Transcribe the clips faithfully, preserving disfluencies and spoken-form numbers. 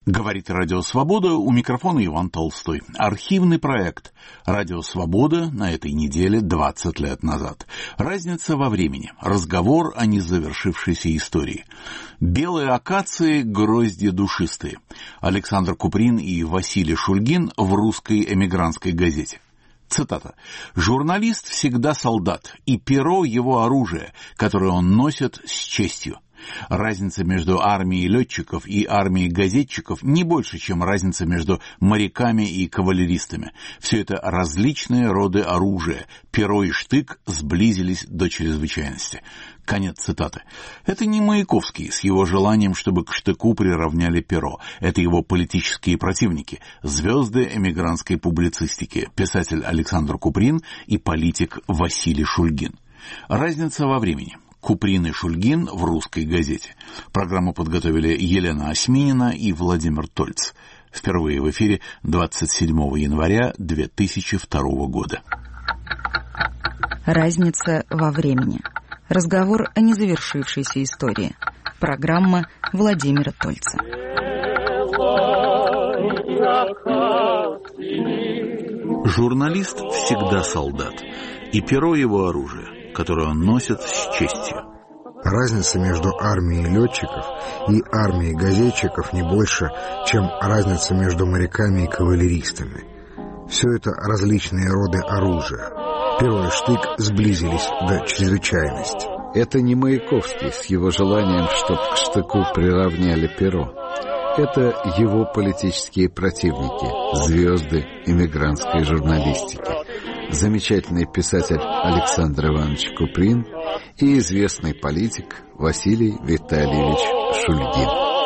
Говорит Радио Свобода, у микрофона Иван Толстой. Архивный проект Радио Свобода на этой неделе двадцать лет назад. Разница во времени. Разговор о незавершившейся истории. Белые акации, грозди душистые. Александр Куприн и Василий Шульгин в русской эмигрантской газете. Цитата. «Журналист всегда солдат, и перо его оружие, которое он носит с честью. Разница между армией летчиков и армией газетчиков не больше, чем разница между моряками и кавалеристами. Все это различные роды оружия. Перо и штык сблизились до чрезвычайности». Конец цитаты. Это не Маяковский с его желанием, чтобы к штыку приравняли перо. Это его политические противники, звезды эмигрантской публицистики, писатель Александр Куприн и политик Василий Шульгин. Разница во времени. Куприн и Шульгин в русской газете. Программу подготовили Елена Осьминина и Владимир Тольц. Впервые в эфире двадцать седьмого января две тысячи второго года. Разница во времени. Разговор о незавершившейся истории. Программа Владимира Тольца. Журналист всегда солдат, и перо его оружие, которое он носит с честью. Разница между армией летчиков и армией газетчиков не больше, чем разница между моряками и кавалеристами. Все это различные роды оружия. Перо и штык сблизились до чрезвычайности. Это не Маяковский с его желанием, чтобы к штыку приравняли перо. Это его политические противники, звезды эмигрантской журналистики. Замечательный писатель Александр Иванович Куприн и известный политик Василий Витальевич Шульгин.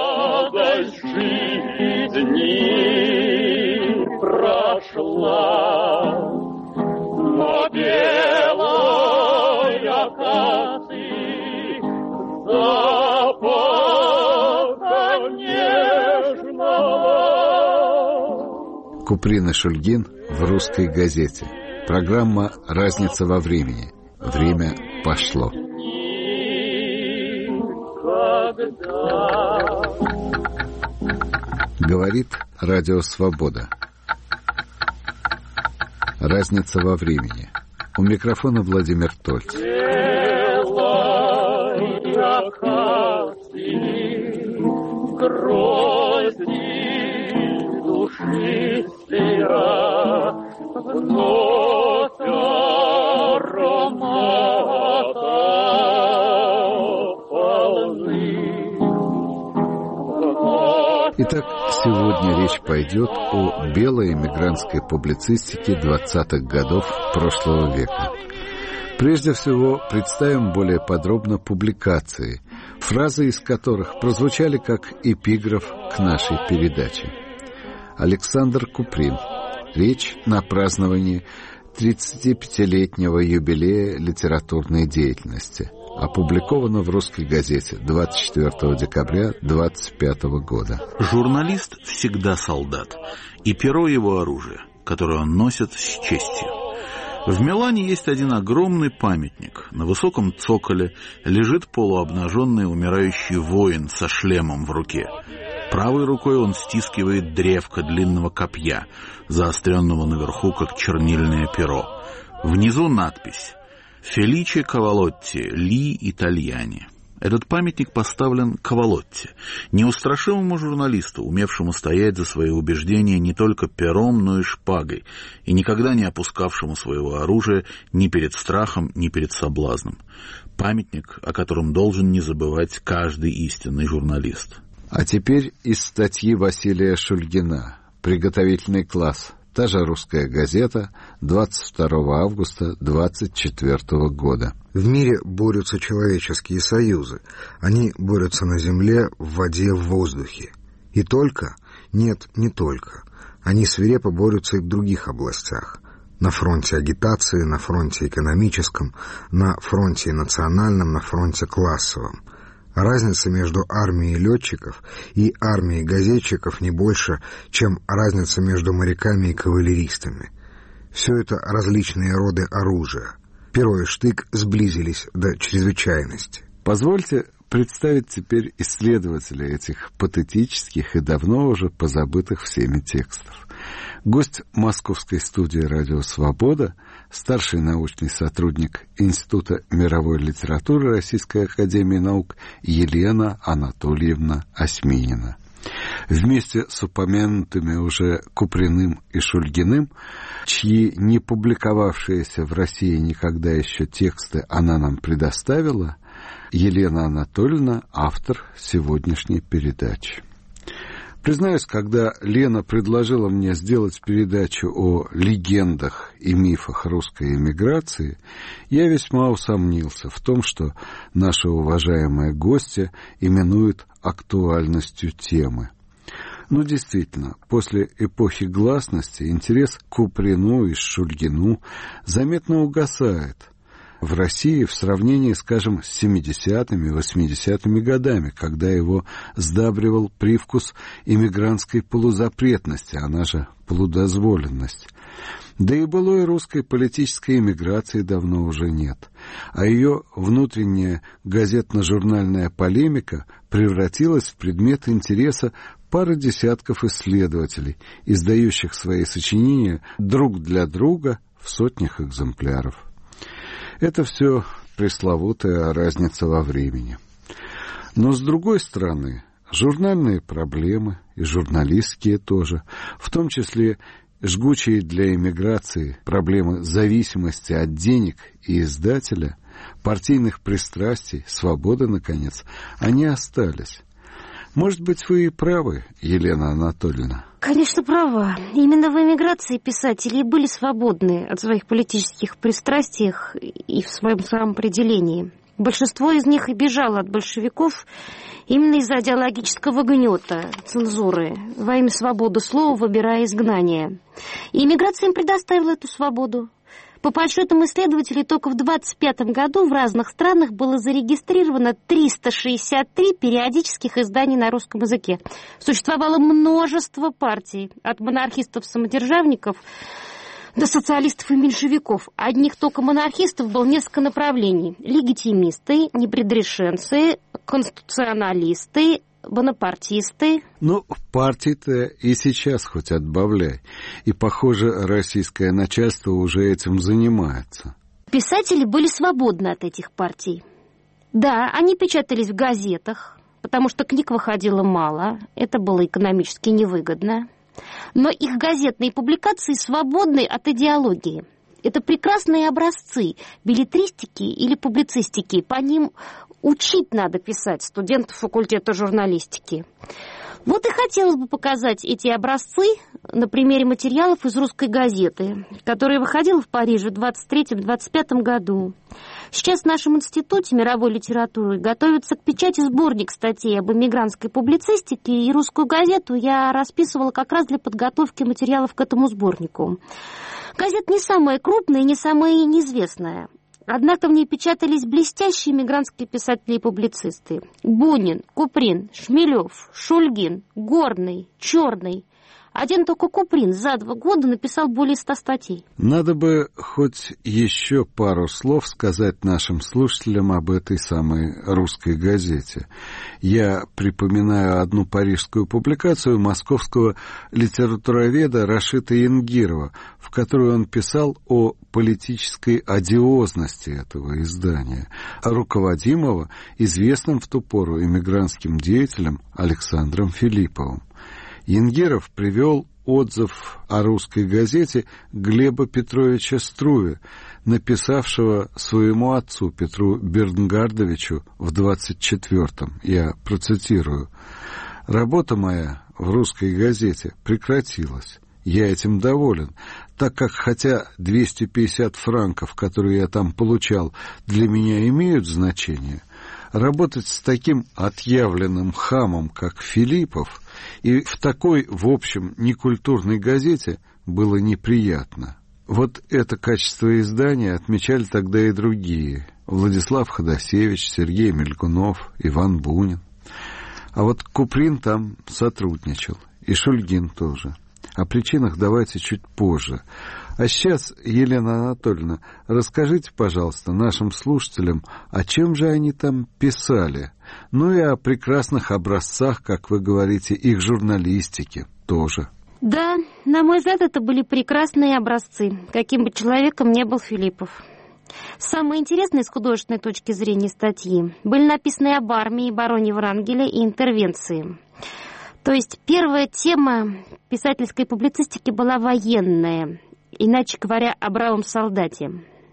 Дни прошла, но белой акации запаха нежного. Куприн и Шульгин в русской газете. Программа «Разница во времени». Время пошло. Говорит Радио Свобода. Разница во времени. У микрофона Владимир Тольц. Итак, сегодня речь пойдет о белой эмигрантской публицистике двадцатых годов прошлого века. Прежде всего, представим более подробно публикации, фразы из которых прозвучали как эпиграф к нашей передаче. Александр Куприн. Речь на праздновании тридцатипятилетнего юбилея литературной деятельности. Опубликовано в русской газете двадцать четвёртого декабря двадцать пятого года. Журналист всегда солдат, и перо его оружие, которое он носит с честью. В Милане есть один огромный памятник. На высоком цоколе лежит полуобнаженный умирающий воин со шлемом в руке. Правой рукой он стискивает древко длинного копья, заостренного наверху, как чернильное перо. Внизу надпись «Феличе Кавалотти, Ли Итальяни». Этот памятник поставлен Кавалотти, неустрашимому журналисту, умевшему стоять за свои убеждения не только пером, но и шпагой, и никогда не опускавшему своего оружия ни перед страхом, ни перед соблазном. Памятник, о котором должен не забывать каждый истинный журналист. А теперь из статьи Василия Шульгина «Приготовительный класс». Та же русская газета, двадцать второго августа двадцать четвёртого года. В мире борются человеческие союзы. Они борются на земле, в воде, в воздухе. И только? Нет, не только. Они свирепо борются и в других областях. На фронте агитации, на фронте экономическом, на фронте национальном, на фронте классовом. Разница между армией летчиков и армией газетчиков не больше, чем разница между моряками и кавалеристами. Все это различные роды оружия. Перо и штык сблизились до чрезвычайности. Позвольте представить теперь исследователя этих патетических и давно уже позабытых всеми текстов. Гость московской студии «Радио Свобода», старший научный сотрудник Института мировой литературы Российской академии наук Елена Анатольевна Осьминина. Вместе с упомянутыми уже Куприным и Шульгиным, чьи не публиковавшиеся в России никогда еще тексты она нам предоставила, Елена Анатольевна — автор сегодняшней передачи. Признаюсь, когда Лена предложила мне сделать передачу о легендах и мифах русской эмиграции, я весьма усомнился в том, что наша уважаемая гостья именует актуальностью темы. Но действительно, после эпохи гласности интерес к Куприну и Шульгину заметно угасает в России в сравнении, скажем, с семидесятыми, восьмидесятыми годами, когда его сдабривал привкус иммигрантской полузапретности, она же полудозволенность. Да и былой русской политической эмиграции давно уже нет, а ее внутренняя газетно-журнальная полемика превратилась в предмет интереса пары десятков исследователей, издающих свои сочинения друг для друга в сотнях экземпляров. Это все пресловутая разница во времени. Но, с другой стороны, журнальные проблемы, и журналистские тоже, в том числе жгучие для эмиграции проблемы зависимости от денег и издателя, партийных пристрастий, свободы, наконец, они остались. Может быть, вы и правы, Елена Анатольевна? Конечно, права. Именно в эмиграции писатели были свободны от своих политических пристрастий и в своем самоопределении. Большинство из них и бежало от большевиков именно из-за идеологического гнета, цензуры, во имя свободы слова выбирая изгнание. И эмиграция им предоставила эту свободу. По подсчетам исследователей, только в двадцать пятом году в разных странах было зарегистрировано триста шестьдесят три периодических изданий на русском языке. Существовало множество партий, от монархистов-самодержавников до социалистов и меньшевиков. Одних только монархистов было несколько направлений. Легитимисты, непредрешенцы, конституционалисты, бонапартисты. Ну, партии-то и сейчас хоть отбавляй. И, похоже, российское начальство уже этим занимается. Писатели были свободны от этих партий. Да, они печатались в газетах, потому что книг выходило мало. Это было экономически невыгодно. Но их газетные публикации свободны от идеологии. Это прекрасные образцы беллетристики или публицистики. По ним учить надо писать студентов факультета журналистики. Вот и хотелось бы показать эти образцы на примере материалов из русской газеты, которая выходила в Париже в двадцать третьем — двадцать пятом году. Сейчас в нашем институте мировой литературы готовится к печати сборник статей об эмигрантской публицистике, и русскую газету я расписывала как раз для подготовки материалов к этому сборнику. Газета не самая крупная и не самая неизвестная. Однако в ней печатались блестящие эмигрантские писатели и публицисты. Бунин, Куприн, Шмелев, Шульгин, Горный, Черный. Один только Куприн за два года написал более ста статей. Надо бы хоть еще пару слов сказать нашим слушателям об этой самой русской газете. Я припоминаю одну парижскую публикацию московского литературоведа Рашита Янгирова, в которой он писал о политической одиозности этого издания, руководимого известным в ту пору эмигрантским деятелем Александром Филипповым. Янгиров привел отзыв о русской газете Глеба Петровича Струве, написавшего своему отцу Петру Бернгардовичу в двадцать четвёртом. Я процитирую: «Работа моя в русской газете прекратилась. Я этим доволен, так как хотя двести пятьдесят франков, которые я там получал, для меня имеют значение, работать с таким отъявленным хамом, как Филиппов, и в такой, в общем, некультурной газете было неприятно». Вот это качество издания отмечали тогда и другие. Владислав Ходосевич, Сергей Мелькунов, Иван Бунин. А вот Куприн там сотрудничал, и Шульгин тоже. О причинах давайте чуть позже. А сейчас, Елена Анатольевна, расскажите, пожалуйста, нашим слушателям, о чем же они там писали. Ну и о прекрасных образцах, как вы говорите, их журналистики тоже. Да, на мой взгляд, это были прекрасные образцы, каким бы человеком ни был Филиппов. Самые интересные с художественной точки зрения статьи были написаны об армии, бароне Врангеле и интервенции. То есть первая тема писательской публицистики была военная, иначе говоря, о бравом солдате.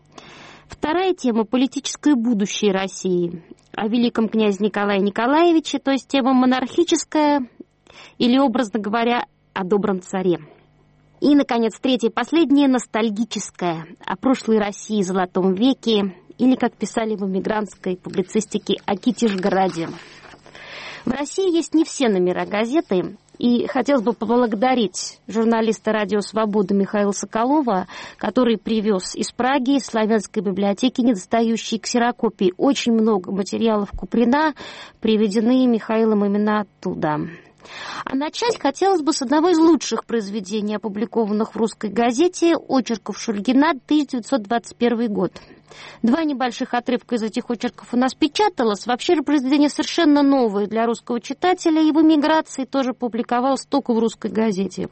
Вторая тема – политическое будущее России, о великом князе Николае Николаевиче, то есть тема монархическая или, образно говоря, о добром царе. И, наконец, третья и последняя – ностальгическая, о прошлой России, золотом веке, или, как писали в эмигрантской публицистике, о Китежграде. В России есть не все номера газеты, и хотелось бы поблагодарить журналиста «Радио Свобода» Михаила Соколова, который привез из Праги, из славянской библиотеки, недостающей ксерокопии, очень много материалов Куприна, приведены Михаилом именно оттуда. А начать хотелось бы с одного из лучших произведений, опубликованных в русской газете, очерков Шульгина, тысяча девятьсот двадцать первый год. Два небольших отрывка из этих очерков у нас печаталось. Вообще же произведение совершенно новое для русского читателя, и в эмиграции тоже публиковалось только в русской газете.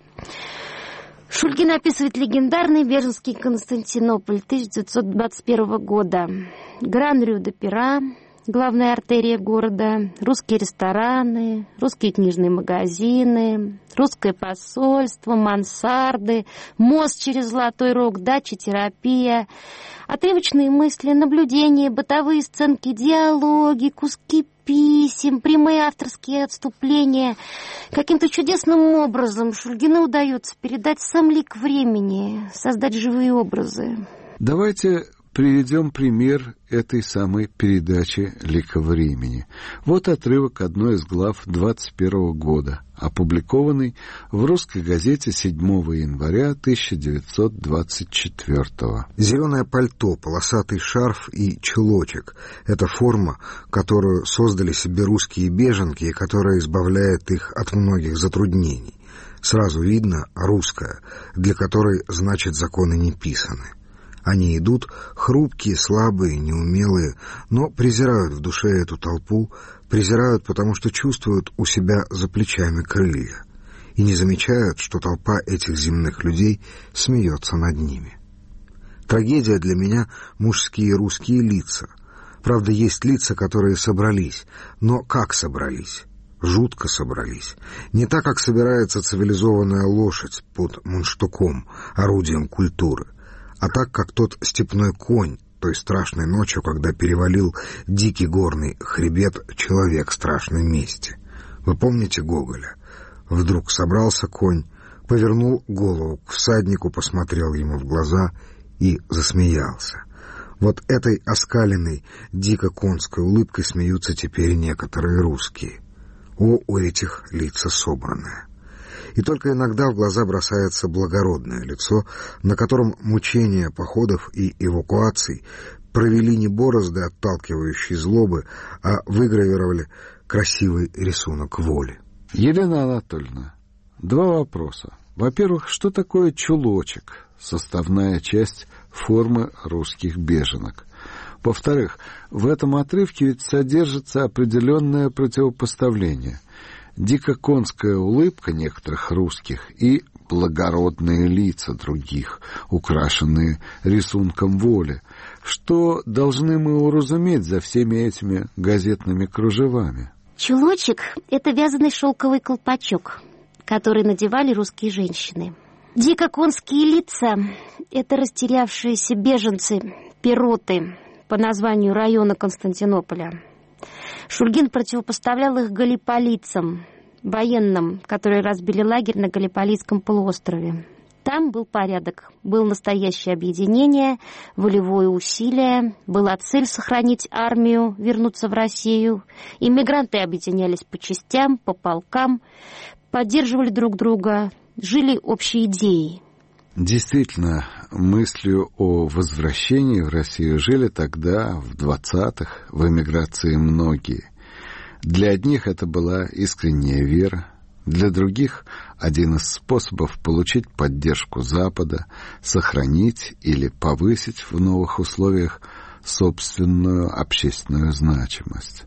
Шульгин описывает легендарный Беженский Константинополь тысяча девятьсот двадцать первого года. Гран-Рю-де-Пера, главная артерия города, русские рестораны, русские книжные магазины, русское посольство, мансарды, мост через Золотой Рог, дача, терапия, отрывочные мысли, наблюдения, бытовые сценки, диалоги, куски писем, прямые авторские отступления. Каким-то чудесным образом Шульгину удается передать сам лик времени, создать живые образы. Давайте приведем пример этой самой передачи «Лика времени». Вот отрывок одной из глав двадцать первого года, опубликованный в русской газете седьмого января тысяча девятьсот двадцать четвёртого. Зеленое пальто, полосатый шарф и чулочек — это форма, которую создали себе русские беженки и которая избавляет их от многих затруднений. Сразу видно — русская, для которой, значит, законы не писаны. Они идут хрупкие, слабые, неумелые, но презирают в душе эту толпу, презирают, потому что чувствуют у себя за плечами крылья, и не замечают, что толпа этих земных людей смеется над ними. Трагедия для меня — мужские русские лица. Правда, есть лица, которые собрались, но как собрались? Жутко собрались. Не так, как собирается цивилизованная лошадь под мундштуком, орудием культуры, а так, как тот степной конь той страшной ночью, когда перевалил дикий горный хребет человек страшной мести. Вы помните Гоголя? Вдруг собрался конь, повернул голову к всаднику, посмотрел ему в глаза и засмеялся. Вот этой оскаленной, дико конской улыбкой смеются теперь некоторые русские. О, у этих лица собранное. И только иногда в глаза бросается благородное лицо, на котором мучения походов и эвакуаций провели не борозды, отталкивающие злобы, а выгравировали красивый рисунок воли. Елена Анатольевна, два вопроса. Во-первых, что такое чулочек, составная часть формы русских беженок? Во-вторых, в этом отрывке ведь содержится определенное противопоставление. Дикоконская улыбка некоторых русских и благородные лица других, украшенные рисунком воли. Что должны мы уразуметь за всеми этими газетными кружевами? Чулочек — это вязаный шелковый колпачок, который надевали русские женщины. Дикоконские лица — это растерявшиеся беженцы, пироты по названию района Константинополя. Шульгин противопоставлял их галлиполийцам, военным, которые разбили лагерь на Галлиполийском полуострове. Там был порядок, было настоящее объединение, волевое усилие, была цель сохранить армию, вернуться в Россию. Иммигранты объединялись по частям, по полкам, поддерживали друг друга, жили общей идеей. Действительно, мыслью о возвращении в Россию жили тогда, в двадцатых, в эмиграции многие. Для одних это была искренняя вера, Для других один из способов получить поддержку Запада, сохранить или повысить в новых условиях собственную общественную значимость.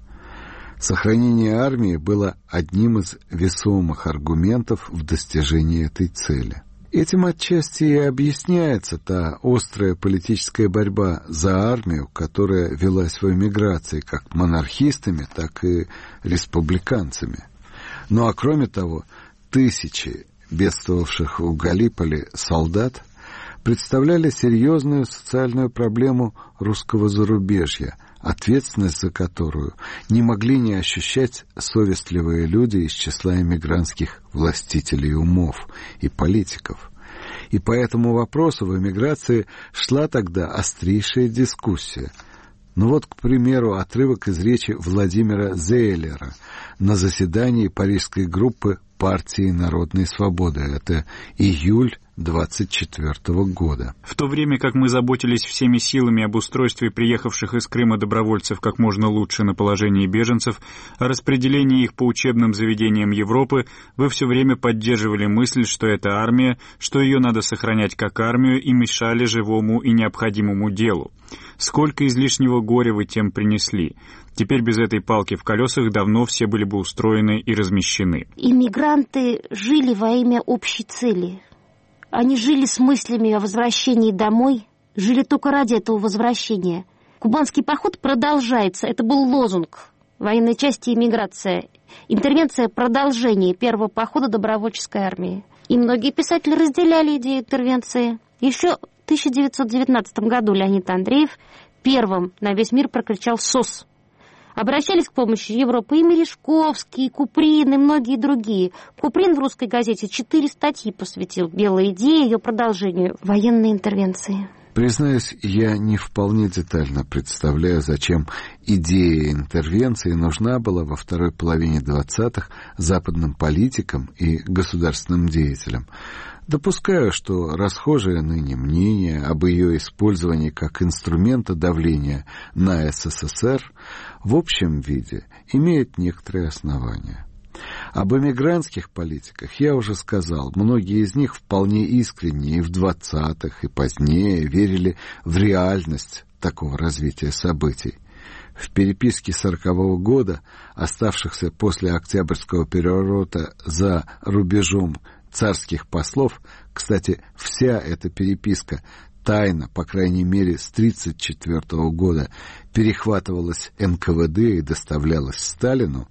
Сохранение армии было одним из весомых аргументов в достижении этой цели. Этим отчасти и объясняется та острая политическая борьба за армию, которая велась в эмиграции как монархистами, так и республиканцами. Ну а кроме того, тысячи бедствовавших в Галиполи солдат представляли серьезную социальную проблему русского зарубежья, ответственность за которую не могли не ощущать совестливые люди из числа эмигрантских властителей умов и политиков. И по этому вопросу в эмиграции шла тогда острейшая дискуссия. Ну вот, к примеру, отрывок из речи Владимира Зейлера на заседании парижской группы партии Народной Свободы. Это июль двадцать четвёртого года. В то время как мы заботились всеми силами об устройстве приехавших из Крыма добровольцев как можно лучше на положении беженцев, о распределении их по учебным заведениям Европы, вы все время поддерживали мысль, что это армия, что ее надо сохранять как армию, и мешали живому и необходимому делу. Сколько излишнего горя вы тем принесли. Теперь без этой палки в колесах давно все были бы устроены и размещены. Иммигранты жили во имя общей цели. Они жили с мыслями о возвращении домой, жили только ради этого возвращения. Кубанский поход продолжается. Это был лозунг военной части «Иммиграция». Интервенция — продолжение первого похода добровольческой армии. И многие писатели разделяли идею интервенции. Еще в тысяча девятьсот девятнадцатом году Леонид Андреев первым на весь мир прокричал «СОС». Обращались к помощи Европы и Мережковский, и Куприн, и многие другие. Куприн в «Русской газете» четыре статьи посвятил белой идее и ее продолжению военной интервенции. Признаюсь, я не вполне детально представляю, зачем идея интервенции нужна была во второй половине двадцатых западным политикам и государственным деятелям. Допускаю, что расхожее ныне мнение об ее использовании как инструмента давления на СССР в общем виде имеет некоторые основания. Об эмигрантских политиках я уже сказал. Многие из них вполне искренне и в двадцатых, и позднее верили в реальность такого развития событий. В переписке сорокового года, оставшихся после Октябрьского переворота за рубежом царских послов, кстати, вся эта переписка тайно, по крайней мере, с тридцать четвёртого года перехватывалась эн ка вэ дэ и доставлялась Сталину,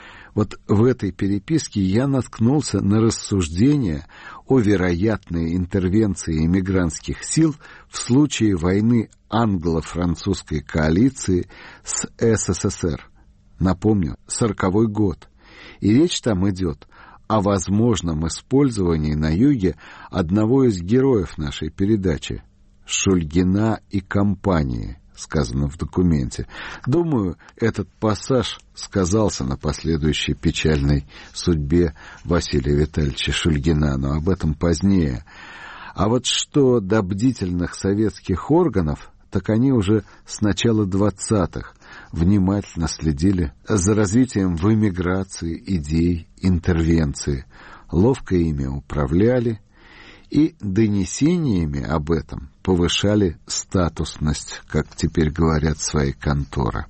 вот в этой переписке я наткнулся на рассуждения о вероятной интервенции эмигрантских сил в случае войны англо-французской коалиции с эс эс эс эр. Напомню, сороковой год. И речь там идет о возможном использовании на юге одного из героев нашей передачи — Шульгина и компании, сказано в документе. Думаю, этот пассаж сказался на последующей печальной судьбе Василия Витальевича Шульгина, но об этом позднее. А вот что до бдительных советских органов, так они уже с начала двадцатых внимательно следили за развитием в эмиграции идей интервенции, ловко ими управляли и донесениями об этом повышали статусность, как теперь говорят, своей конторы.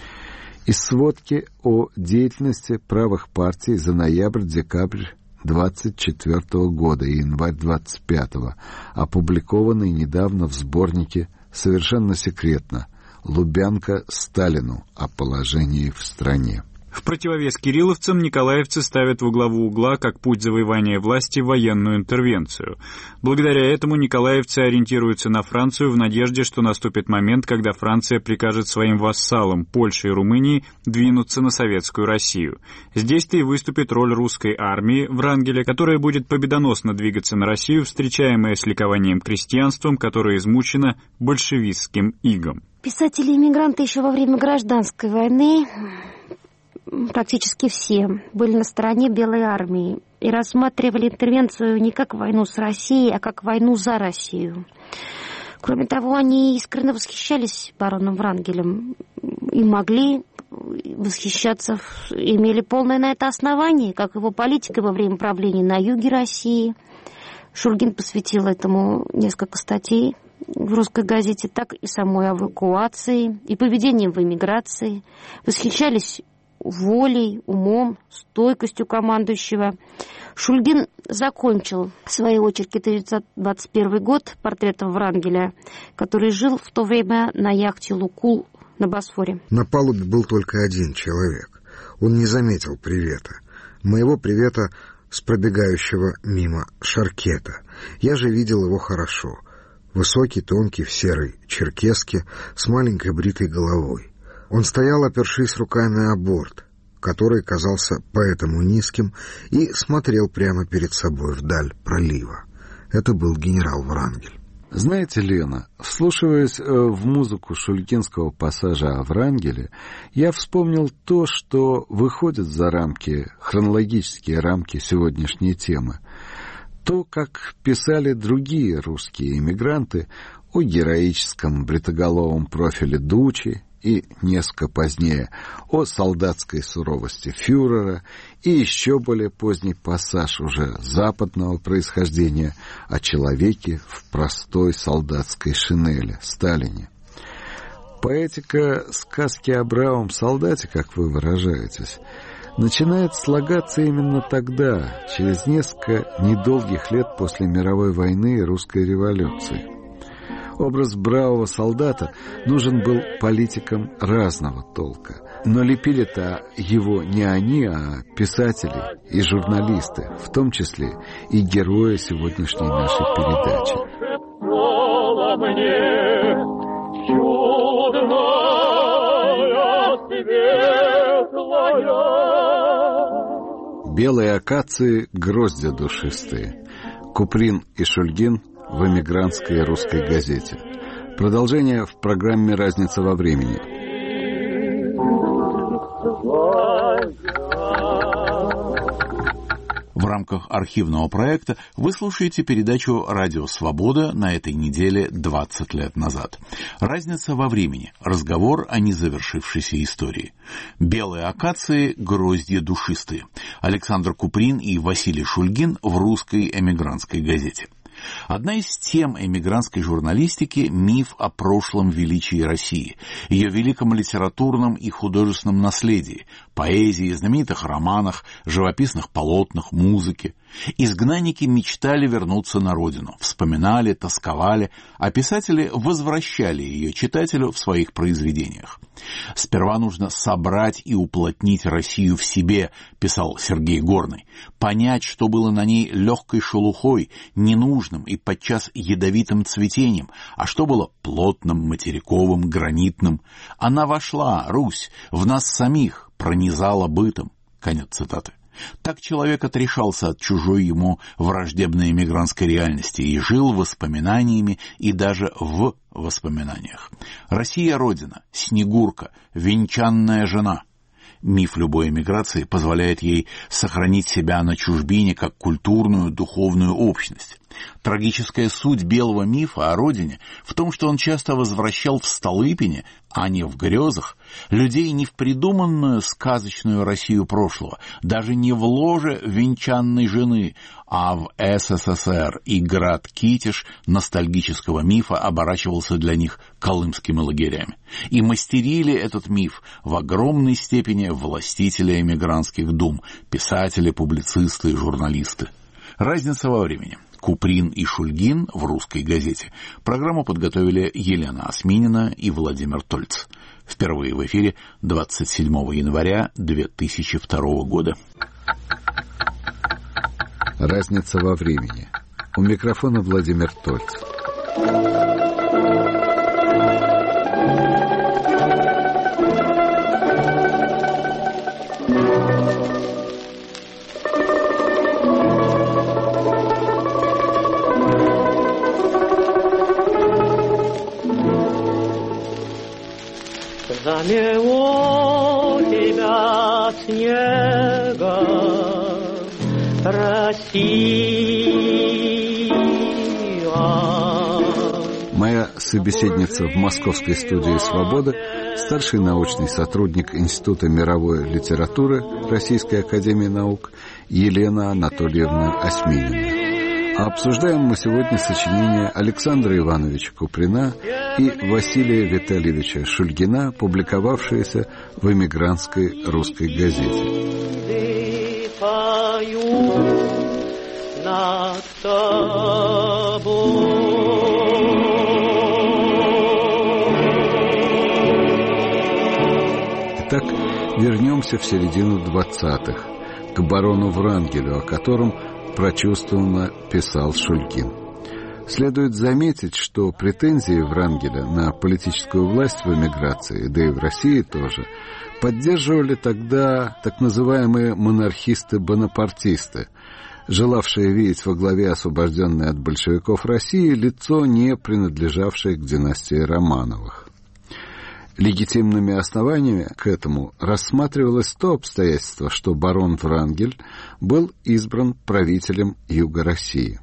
Из сводки о деятельности правых партий за ноябрь-декабрь двадцать четвёртого года и январь двадцать пятого, опубликованной недавно в сборнике «Совершенно секретно. Лубянка Сталину о положении в стране». В противовес кирилловцам николаевцы ставят во главу угла как путь завоевания власти военную интервенцию. Благодаря этому николаевцы ориентируются на Францию в надежде, что наступит момент, когда Франция прикажет своим вассалам Польше и Румынии двинуться на советскую Россию. Здесь-то и выступит роль русской армии Врангеля, которая будет победоносно двигаться на Россию, встречаемая с ликованием крестьянством, которое измучено большевистским игом. Писатели-иммигранты еще во время гражданской войны, практически все, были на стороне Белой армии и рассматривали интервенцию не как войну с Россией, а как войну за Россию. Кроме того, они искренне восхищались бароном Врангелем и могли восхищаться имели полное на это основание, как его политика во время правления на юге России. Шульгин посвятил этому несколько статей в «Русской газете», так и самой эвакуации, и поведением в эмиграции. Восхищались волей, умом, стойкостью командующего. Шульгин закончил свои очерки тысяча девятьсот двадцать первый год портретом Врангеля, который жил в то время на яхте «Лукул» на Босфоре. На палубе был только один человек. Он не заметил привета. Моего привета с пробегающего мимо шаркета. Я же видел его хорошо. Высокий, тонкий, в серой черкеске, с маленькой бритой головой. Он стоял, опершись руками о борт, который казался поэтому низким, и смотрел прямо перед собой вдаль пролива. Это был генерал Врангель. Знаете, Лена, вслушиваясь в музыку шульгинского пассажа о Врангеле, я вспомнил то, что выходит за рамки, хронологические рамки сегодняшней темы. То, как писали другие русские эмигранты о героическом бритоголовом профиле Дучи и несколько позднее о солдатской суровости фюрера, и еще более поздний пассаж уже западного происхождения о человеке в простой солдатской шинели Сталине. Поэтика сказки о бравом солдате, как вы выражаетесь, начинает слагаться именно тогда, через несколько недолгих лет после мировой войны и русской революции. Образ бравого солдата нужен был политикам разного толка. Но лепили-то его не они, а писатели и журналисты, в том числе и герои сегодняшней нашей передачи. Белые акации — гроздья душистые. Куприн и Шульгин в эмигрантской русской газете. Продолжение в программе «Разница во времени». В рамках архивного проекта вы слушаете передачу «Радио Свобода» на этой неделе двадцать лет назад. «Разница во времени. Разговор о незавершившейся истории». «Белые акации. Гроздья душистые». Александр Куприн и Василий Шульгин в русской эмигрантской газете. Одна из тем эмигрантской журналистики — миф о прошлом величии России, ее великом литературном и художественном наследии, поэзии, знаменитых романах, живописных полотнах, музыке. Изгнанники мечтали вернуться на родину, вспоминали, тосковали, а писатели возвращали ее читателю в своих произведениях. «Сперва нужно собрать и уплотнить Россию в себе», — писал Сергей Горный, «понять, что было на ней легкой шелухой, ненужным и подчас ядовитым цветением, а что было плотным, материковым, гранитным. Она вошла, Русь, в нас самих, пронизала бытом». Конец цитаты. Так человек отрешался от чужой ему враждебной эмигрантской реальности и жил воспоминаниями и даже в воспоминаниях. Россия — родина, Снегурка, венчанная жена. Миф любой эмиграции позволяет ей сохранить себя на чужбине как культурную, духовную общность. Трагическая суть белого мифа о родине в том, что он часто возвращал в Столыпине, а не в грезах, людей не в придуманную сказочную Россию прошлого, даже не в ложе венчанной жены, а в СССР, и град Китеж ностальгического мифа оборачивался для них колымскими лагерями. И мастерили этот миф в огромной степени властители эмигрантских дум, писатели, публицисты и журналисты. Разница во времени. Куприн и Шульгин в русской газете. Программу подготовили Елена Осминина и Владимир Тольц. Впервые в эфире двадцать седьмого января две тысячи второго года. Разница во времени. У микрофона Владимир Тольц. Замело тебя снегом, Россия. Моя собеседница в московской студии «Свобода», старший научный сотрудник Института мировой литературы Российской академии наук Елена Анатольевна Осьминина. А обсуждаем мы сегодня сочинение Александра Ивановича Куприна и Василия Витальевича Шульгина, публиковавшиеся в эмигрантской русской газете. Итак, вернемся в середину двадцатых, к барону Врангелю, о котором прочувствованно писал Шульгин. Следует заметить, что претензии Врангеля на политическую власть в эмиграции, да и в России тоже, поддерживали тогда так называемые монархисты-бонапартисты, желавшие видеть во главе освобожденной от большевиков России лицо, не принадлежавшее к династии Романовых. Легитимными основаниями к этому рассматривалось то обстоятельство, что барон Врангель был избран правителем Юга России.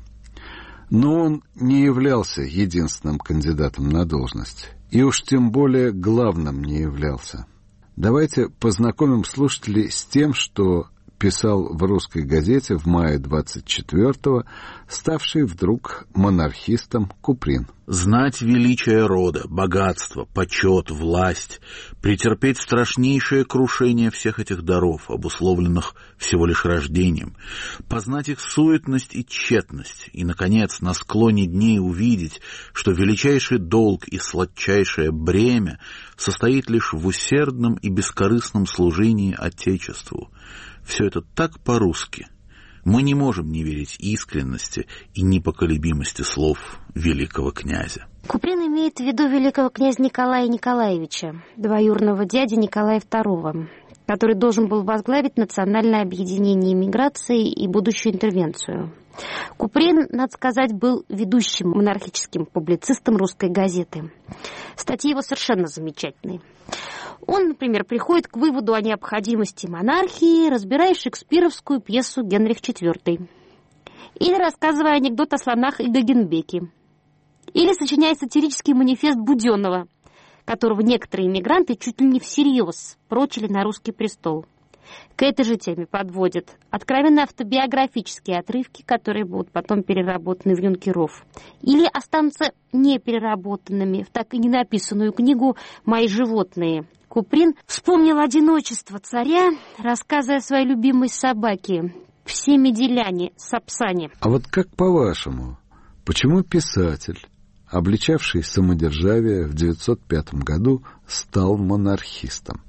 Но он не являлся единственным кандидатом на должность, и уж тем более главным не являлся. Давайте познакомим слушателей с тем, что писал в русской газете в мае двадцать четвёртого, ставший вдруг монархистом Куприн. «Знать величие рода, богатство, почет, власть, претерпеть страшнейшее крушение всех этих даров, обусловленных всего лишь рождением, познать их суетность и тщетность, и, наконец, на склоне дней увидеть, что величайший долг и сладчайшее бремя состоит лишь в усердном и бескорыстном служении Отечеству. Все это так по-русски. Мы не можем не верить искренности и непоколебимости слов великого князя». Куприн имеет в виду великого князя Николая Николаевича, двоюродного дяди Николая второго, который должен был возглавить национальное объединение эмиграции и будущую интервенцию. Куприн, надо сказать, был ведущим монархическим публицистом русской газеты. Статьи его совершенно замечательные. Он, например, приходит к выводу о необходимости монархии, разбирая шекспировскую пьесу «Генрих четвёртый», или рассказывая анекдот о слонах и Гогенбеке, или сочиняя сатирический манифест Буденного, которого некоторые эмигранты чуть ли не всерьез прочили на русский престол. К этой же теме подводят откровенно автобиографические отрывки, которые будут потом переработаны в «Юнкеров», или останутся непереработанными в так и не написанную книгу «Мои животные». Куприн вспомнил одиночество царя, рассказывая о своей любимой собаке Псе-Меделяне, Сапсане. А вот как по-вашему, почему писатель, обличавший самодержавие в девятьсот пятом году, стал монархистом?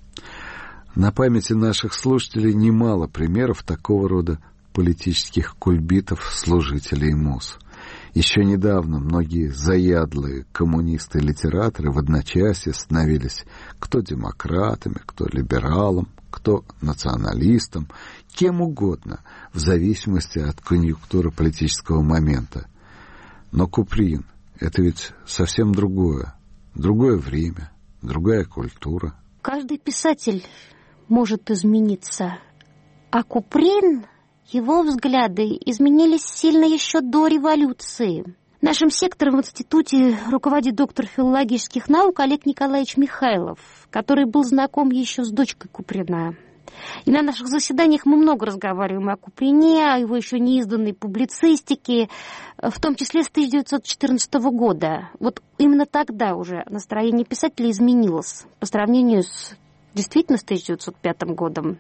На памяти наших слушателей немало примеров такого рода политических кульбитов служителей МУС. Еще недавно многие заядлые коммунисты-литераторы в одночасье становились кто демократами, кто либералом, кто националистом, кем угодно, в зависимости от конъюнктуры политического момента. Но Куприн — это ведь совсем другое. Другое время, другая культура. Каждый писатель может измениться, а Куприн... Его взгляды изменились сильно еще до революции. Нашим сектором в институте руководит доктор филологических наук Олег Николаевич Михайлов, который был знаком еще с дочкой Куприна. И на наших заседаниях мы много разговариваем о Куприне, о его еще неизданной публицистике, в том числе с тысяча девятьсот четырнадцатого года. Вот именно тогда уже настроение писателя изменилось по сравнению с действительно с тысяча девятьсот пятым годом.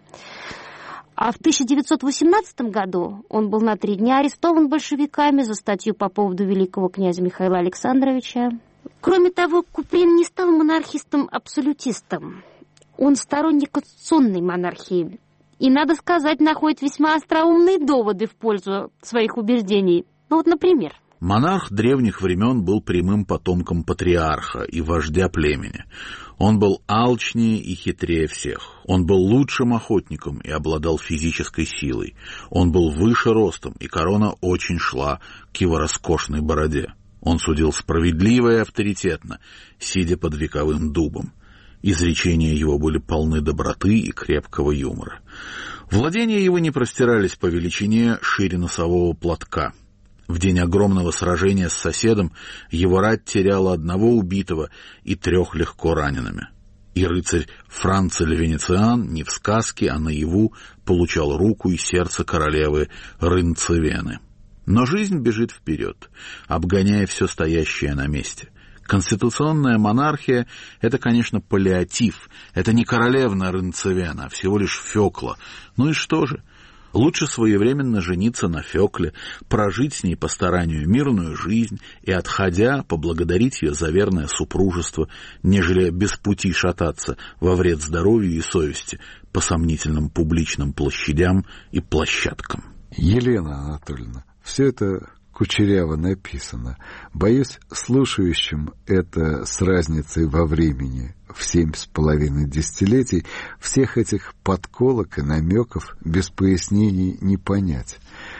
А в тысяча девятьсот восемнадцатом году он был на три дня арестован большевиками за статью по поводу великого князя Михаила Александровича. Кроме того, Куприн не стал монархистом-абсолютистом. Он сторонник конституционной монархии. И, надо сказать, находит весьма остроумные доводы в пользу своих убеждений. Ну вот, например. Монарх древних времен был прямым потомком патриарха и вождя племени. Он был алчнее и хитрее всех. Он был лучшим охотником и обладал физической силой. Он был выше ростом, и корона очень шла к его роскошной бороде. Он судил справедливо и авторитетно, сидя под вековым дубом. Изречения его были полны доброты и крепкого юмора. Владения его не простирались по величине шире носового платка. В день огромного сражения с соседом его рать теряла одного убитого и трех легко ранеными. И рыцарь Францель Венециан не в сказке, а наяву получал руку и сердце королевы Рынцевены. Но жизнь бежит вперед, обгоняя все стоящее на месте. Конституционная монархия — это, конечно, паллиатив, это не королевна Рынцевена, а всего лишь Фёкла. Ну и что же? Лучше своевременно жениться на Фёкле, прожить с ней по старанию мирную жизнь и, отходя, поблагодарить ее за верное супружество, нежели без пути шататься во вред здоровью и совести по сомнительным публичным площадям и площадкам. Елена Анатольевна, все это кучеряво написано. Боюсь, слушающим это с разницей во времени в семь с половиной десятилетий всех этих подколок и намеков без пояснений не понять.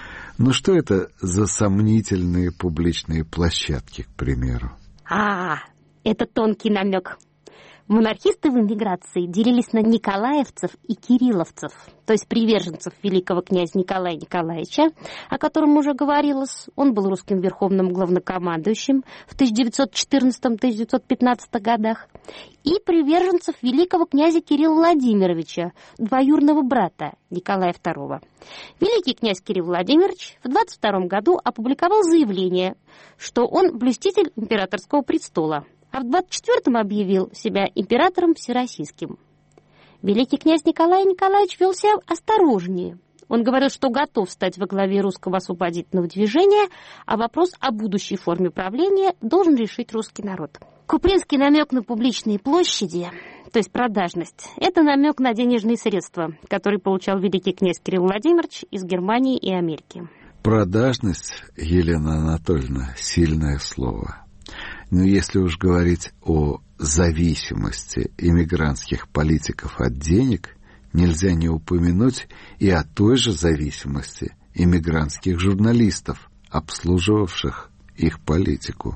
Ну что это за сомнительные публичные площадки, к примеру? А, это тонкий намек. Монархисты в эмиграции делились на николаевцев и кирилловцев, то есть приверженцев великого князя Николая Николаевича, о котором уже говорилось. Он был русским верховным главнокомандующим в тысяча девятьсот четырнадцатом — тысяча девятьсот пятнадцатом годах, и приверженцев великого князя Кирилла Владимировича, двоюродного брата Николая второго. Великий князь Кирилл Владимирович в двадцать втором году опубликовал заявление, что он блюститель императорского престола, а в двадцать четвёртом объявил себя императором всероссийским. Великий князь Николай Николаевич вел себя осторожнее. Он говорил, что готов стать во главе русского освободительного движения, а вопрос о будущей форме правления должен решить русский народ. Купринский намек на публичные площади, то есть продажность, это намек на денежные средства, которые получал великий князь Кирилл Владимирович из Германии и Америки. Продажность, Елена Анатольевна, сильное слово. Но если уж говорить о зависимости иммигрантских политиков от денег, нельзя не упомянуть и о той же зависимости иммигрантских журналистов, обслуживавших их политику.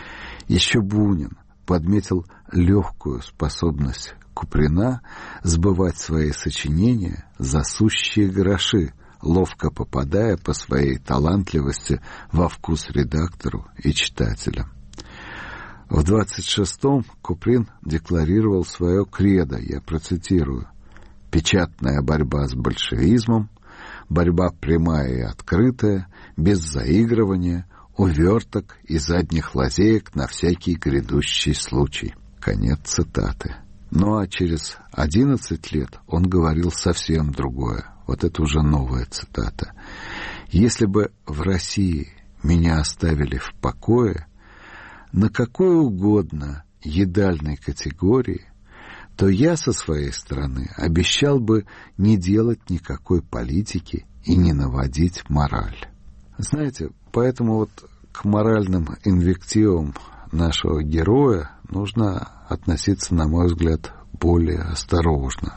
Еще Бунин подметил легкую способность Куприна сбывать свои сочинения за сущие гроши, ловко попадая по своей талантливости во вкус редактору и читателям. В двадцать шестом Куприн декларировал свое кредо, я процитирую: «Печатная борьба с большевизмом, борьба прямая и открытая, без заигрывания, уверток и задних лазеек на всякий грядущий случай». Конец цитаты. Ну а через одиннадцать лет он говорил совсем другое. Вот это уже новая цитата. «Если бы в России меня оставили в покое, на какой угодно едальной категории, то я со своей стороны обещал бы не делать никакой политики и не наводить мораль». Знаете, поэтому вот к моральным инвективам нашего героя нужно относиться, на мой взгляд, более осторожно.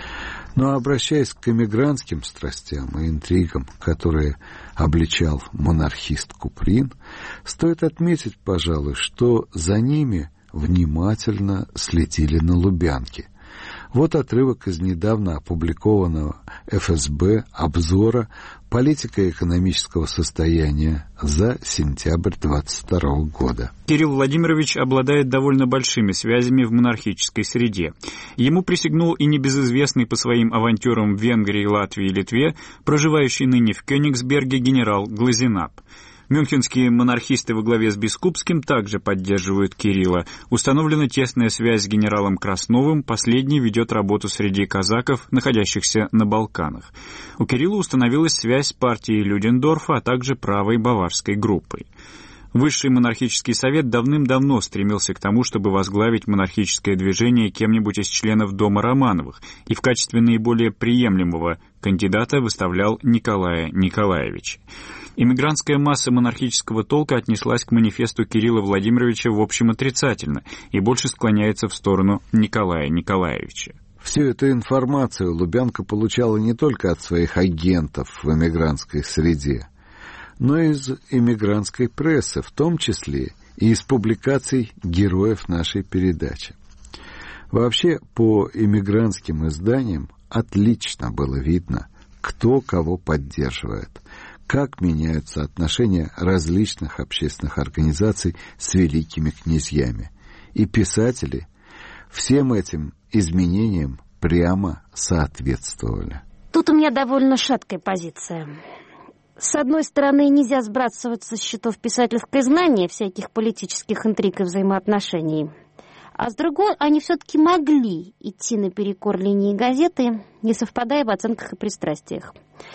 Но обращаясь к эмигрантским страстям и интригам, которые обличал монархист Куприн, стоит отметить, пожалуй, что за ними внимательно следили на Лубянке. Вот отрывок из недавно опубликованного эф эс бэ обзора политико-экономического состояния за сентябрь двадцать второго года. Кирилл Владимирович обладает довольно большими связями в монархической среде. Ему присягнул и небезызвестный по своим авантюрам в Венгрии, Латвии и Литве, проживающий ныне в Кёнигсберге генерал Глазенап. Мюнхенские монархисты во главе с Бескупским также поддерживают Кирилла. Установлена тесная связь с генералом Красновым, последний ведет работу среди казаков, находящихся на Балканах. У Кирилла установилась связь с партией Людендорфа, а также правой баварской группой. Высший монархический совет давным-давно стремился к тому, чтобы возглавить монархическое движение кем-нибудь из членов дома Романовых, и в качестве наиболее приемлемого кандидата выставлял Николая Николаевича. Иммигрантская масса монархического толка отнеслась к манифесту Кирилла Владимировича в общем отрицательно и больше склоняется в сторону Николая Николаевича. Всю эту информацию Лубянка получала не только от своих агентов в эмигрантской среде, но и из эмигрантской прессы, в том числе и из публикаций героев нашей передачи. Вообще, по эмигрантским изданиям отлично было видно, кто кого поддерживает, как меняются отношения различных общественных организаций с великими князьями. И писатели всем этим изменениям прямо соответствовали. Тут у меня довольно шаткая позиция. С одной стороны, нельзя сбрасываться с счетов писательское знание всяких политических интриг и взаимоотношений. А с другой, они все-таки могли идти наперекор линии газеты, не совпадая в оценках и пристрастиях.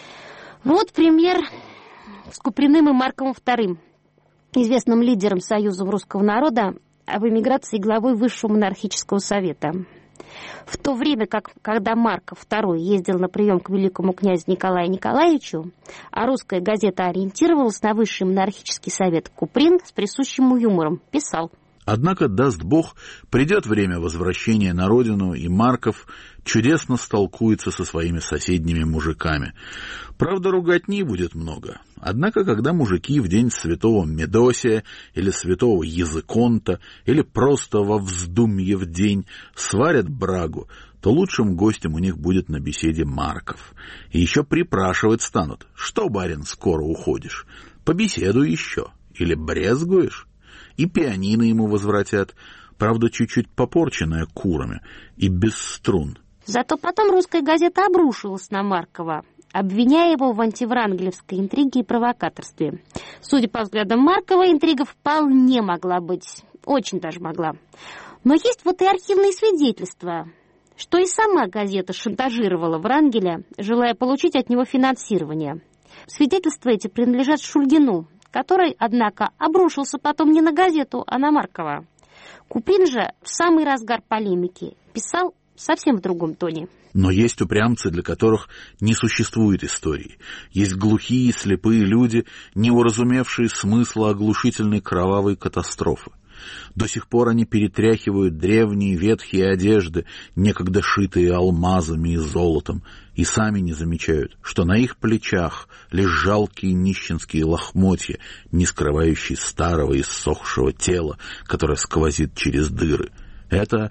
Вот пример с Куприным и Марковым вторым, известным лидером Союза русского народа, об эмиграции главой Высшего монархического совета. В то время, как, когда Марков второй ездил на прием к великому князю Николаю Николаевичу, а русская газета ориентировалась на Высший монархический совет, Куприн с присущим ему юмором писал: Однако, даст Бог, придет время возвращения на родину, и Марков чудесно столкуется со своими соседними мужиками. Правда, ругатни будет много. Однако, когда мужики в день святого Медосия или святого Языконта, или просто во вздумье в день сварят брагу, то лучшим гостем у них будет на беседе Марков. И еще припрашивать станут: что, барин, скоро уходишь? Побеседуй еще. Или брезгуешь? И пианино ему возвратят, правда, чуть-чуть попорченное курами и без струн. Зато потом русская газета обрушилась на Маркова, обвиняя его в антиврангелевской интриге и провокаторстве. Судя по взглядам Маркова, интрига вполне могла быть, очень даже могла. Но есть вот и архивные свидетельства, что и сама газета шантажировала Врангеля, желая получить от него финансирование. Свидетельства эти принадлежат Шульгину, который, однако, обрушился потом не на газету, а на Маркова. Куприн же в самый разгар полемики писал совсем в другом тоне. Но есть упрямцы, для которых не существует истории. Есть глухие, слепые люди, не уразумевшие смысла оглушительной кровавой катастрофы. До сих пор они перетряхивают древние ветхие одежды, некогда шитые алмазами и золотом, и сами не замечают, что на их плечах лишь жалкие нищенские лохмотья, не скрывающие старого иссохшего тела, которое сквозит через дыры. Это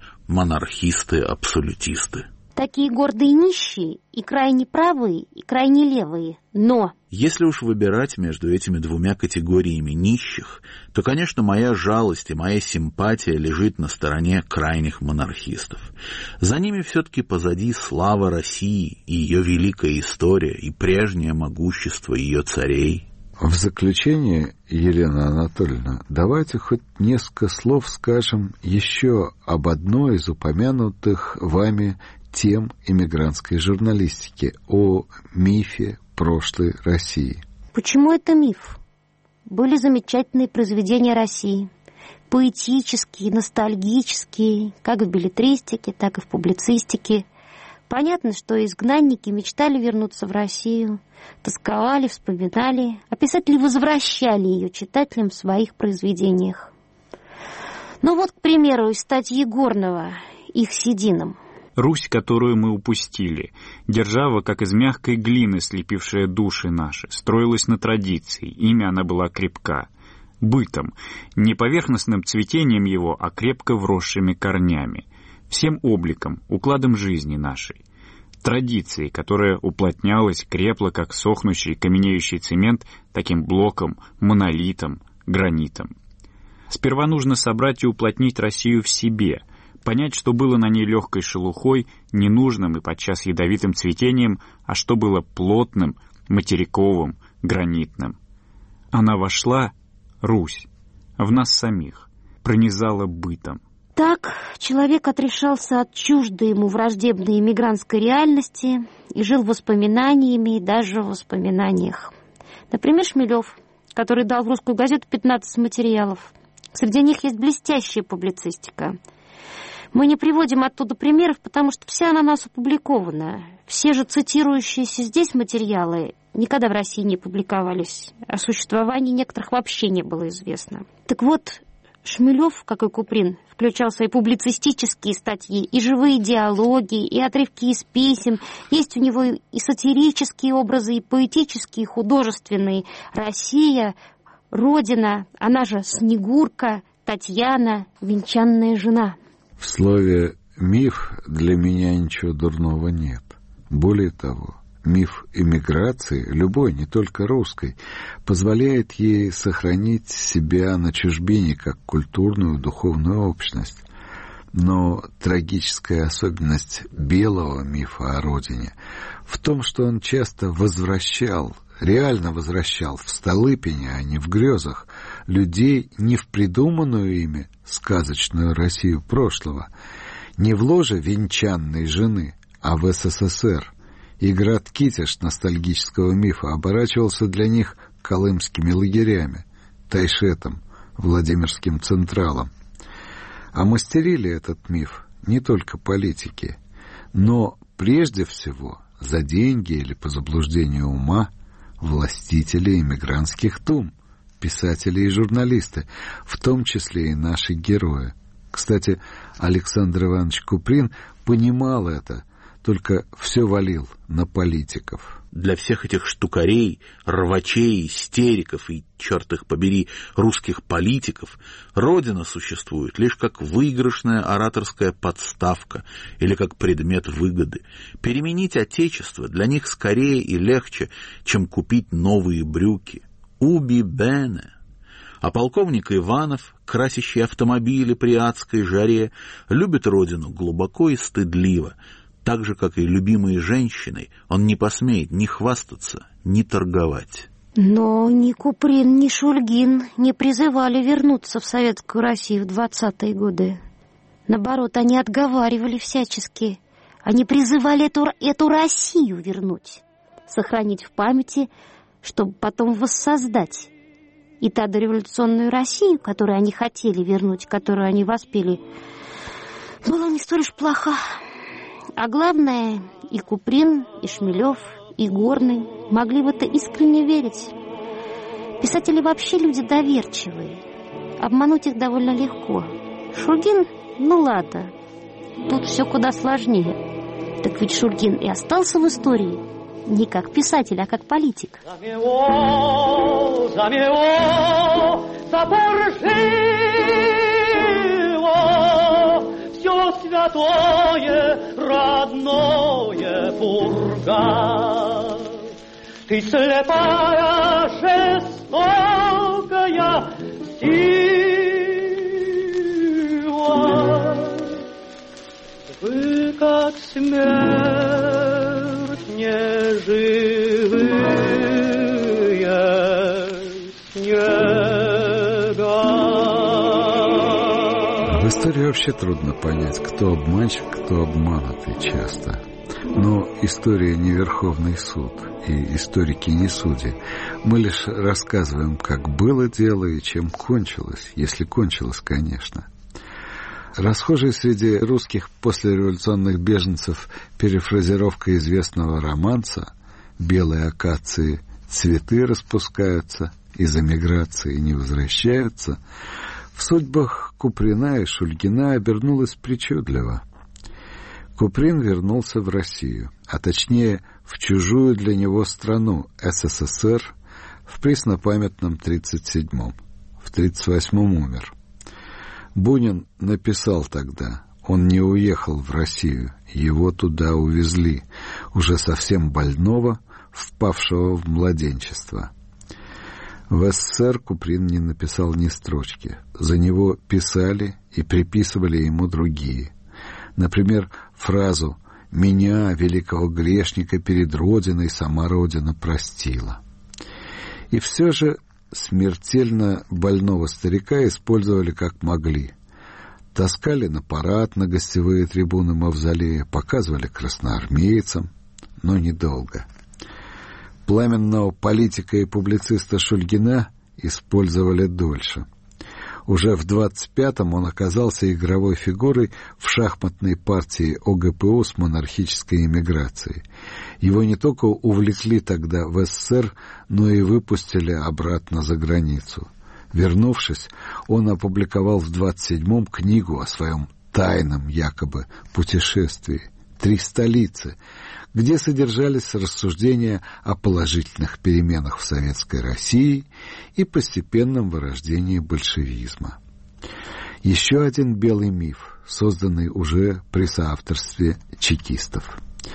монархисты-абсолютисты. Такие гордые нищие, и крайне правые, и крайне левые. Но если уж выбирать между этими двумя категориями нищих, то, конечно, моя жалость и моя симпатия лежит на стороне крайних монархистов. За ними все-таки позади слава России и ее великая история, и прежнее могущество ее царей. В заключение, Елена Анатольевна, давайте хоть несколько слов скажем еще об одной из упомянутых вами тем эмигрантской журналистики, о мифе прошлой России. Почему это миф? Были замечательные произведения России, поэтические, ностальгические, как в беллетристике, так и в публицистике. Понятно, что изгнанники мечтали вернуться в Россию, тосковали, вспоминали, а писатели возвращали ее читателям в своих произведениях. Ну вот, к примеру, из статьи Горного «Их сединам». Русь, которую мы упустили, держава, как из мягкой глины, слепившая души наши, строилась на традиции, ими она была крепка, бытом, не поверхностным цветением его, а крепко вросшими корнями, всем обликом, укладом жизни нашей, традицией, которая уплотнялась, крепла, как сохнущий, каменеющий цемент, таким блоком, монолитом, гранитом. Сперва нужно собрать и уплотнить Россию в себе, понять, что было на ней легкой шелухой, ненужным и подчас ядовитым цветением, а что было плотным, материковым, гранитным. Она вошла, Русь, в нас самих, пронизала бытом. Так человек отрешался от чуждой ему враждебной эмигрантской реальности и жил воспоминаниями и даже в воспоминаниях. Например, Шмелев, который дал в русскую газету пятнадцать материалов. Среди них есть блестящая публицистика. Мы не приводим оттуда примеров, потому что вся она у нас опубликована. Все же цитирующиеся здесь материалы никогда в России не публиковались. О существовании некоторых вообще не было известно. Так вот, Шмелев, как и Куприн, включал в свои публицистические статьи и живые диалоги, и отрывки из писем. Есть у него и сатирические образы, и поэтические, и художественные. Россия, Родина, она же Снегурка, Татьяна, венчанная жена. В слове «миф» для меня ничего дурного нет. Более того, Миф эмиграции, любой, не только русской, позволяет ей сохранить себя на чужбине как культурную, духовную общность. Но трагическая особенность белого мифа о родине в том, что он часто возвращал, реально возвращал в Столыпине, а не в грезах, людей не в придуманную ими сказочную Россию прошлого, не в ложе венчанной жены, а в СССР. И град-китеж ностальгического мифа оборачивался для них колымскими лагерями, Тайшетом, Владимирским Централом. А мастерили этот миф не только политики, но прежде всего за деньги или по заблуждению ума властители эмигрантских тум, писатели и журналисты, в том числе и наши герои. Кстати, Александр Иванович Куприн понимал это, только все валил на политиков. Для всех этих штукарей, рвачей, истериков и, черт их побери, русских политиков, Родина существует лишь как выигрышная ораторская подставка или как предмет выгоды. Переменить Отечество для них скорее и легче, чем купить новые брюки. Уби бене. А полковник Иванов, красящий автомобили при адской жаре, любит Родину глубоко и стыдливо. Так же, как и любимые женщины, он не посмеет ни хвастаться, ни торговать. Но ни Куприн, ни Шульгин не призывали вернуться в Советскую Россию в двадцатые годы. Наоборот, они отговаривали всячески. Они призывали эту, эту Россию вернуть, сохранить в памяти, чтобы потом воссоздать. И та дореволюционную Россию, которую они хотели вернуть, которую они воспели, была не столь уж плоха. А главное, и Куприн, и Шмелев, и Горный могли в это искренне верить. Писатели вообще люди доверчивые. Обмануть их довольно легко. Шульгин, ну ладно, тут все куда сложнее. Так ведь Шульгин и остался в истории не как писатель, а как политик. Замело, замело, запоржило все святое, родное пурга. Ты слепая, жестокая сила, вы как смерть неживые снега. В истории вообще трудно понять, кто обманщик, кто обманутый часто. Но история не Верховный суд, и историки не судьи. Мы лишь рассказываем, как было дело и чем кончилось, если кончилось, конечно. Расхожей среди русских послереволюционных беженцев перефразировка известного романса «Белые акации цветы распускаются, из эмиграции не возвращаются» в судьбах Куприна и Шульгина обернулась причудливо. Куприн вернулся в Россию, а точнее в чужую для него страну СССР в преснопамятном тридцать седьмом. В тридцать восьмом умер. Бунин написал тогда: он не уехал в Россию, его туда увезли, уже совсем больного, впавшего в младенчество. В СССР Куприн не написал ни строчки. За него писали и приписывали ему другие. Например, фразу «Меня, великого грешника, перед Родиной сама Родина простила». И все же смертельно больного старика использовали как могли. Таскали на парад на гостевые трибуны мавзолея, показывали красноармейцам, но недолго. Пламенного политика и публициста Шульгина использовали дольше. Уже в двадцать пятом он оказался игровой фигурой в шахматной партии ОГПУ с монархической эмиграцией. Его не только увлекли тогда в СССР, но и выпустили обратно за границу. Вернувшись, он опубликовал в двадцать седьмом книгу о своем тайном якобы путешествии «Три столицы», где содержались рассуждения о положительных переменах в советской России и постепенном вырождении большевизма. Еще один белый миф, созданный уже при соавторстве чекистов.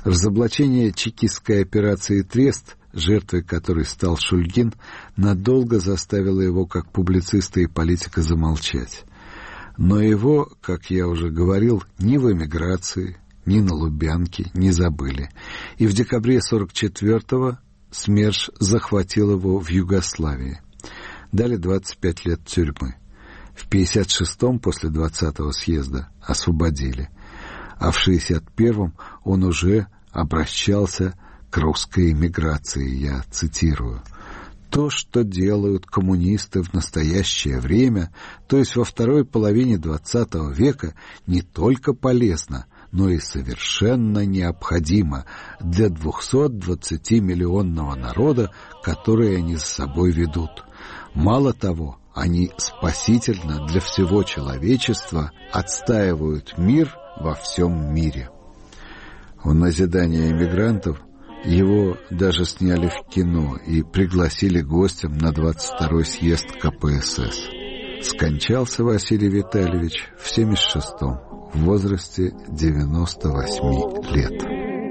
Разоблачение чекистской операции «Трест», жертвой которой стал Шульгин, надолго заставило его как публициста и политика замолчать. Но его, как я уже говорил, ни в эмиграции, ни на Лубянке не забыли. И в декабре сорок четвёртого СМЕРШ захватил его в Югославии. Дали двадцать пять лет тюрьмы. В пятьдесят шестом, после двадцатого съезда, освободили. А в шестьдесят первом он уже обращался к русской эмиграции, я цитирую. «То, что делают коммунисты в настоящее время, то есть во второй половине двадцатого века, не только полезно, но и совершенно необходимо для двухсотдвадцатимиллионного народа, который они за собой ведут. Мало того, они спасительно для всего человечества отстаивают мир во всем мире». В назидание эмигрантов его даже сняли в кино и пригласили гостем на двадцать второй съезд ка пэ эс эс. Скончался Василий Витальевич в семьдесят шестом, в возрасте девяноста восьми лет.